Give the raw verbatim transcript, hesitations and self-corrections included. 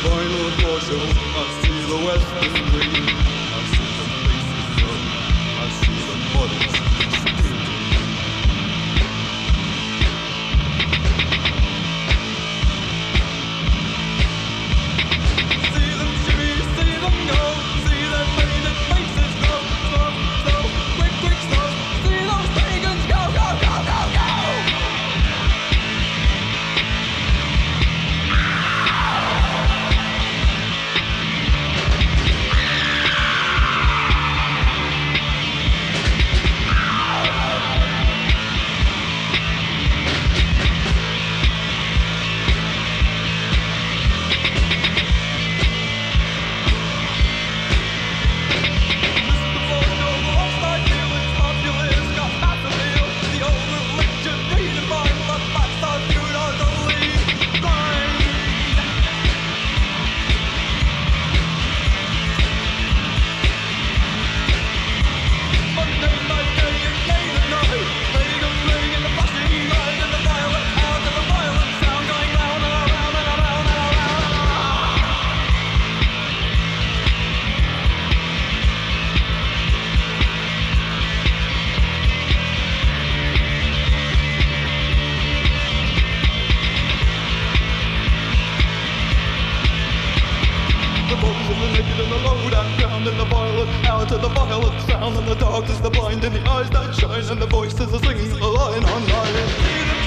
violent warship. I see the western green. I see the faces burn. I see the bodies steam. See them shimmy, see them go. See their painted faces go. Slow, slow, quick, quick, slow. See those pagans go, go, go, go, go. And the violet, out of the violent sound, and the darkness, the blind in the eyes that shine, and the voices are singing a line on line.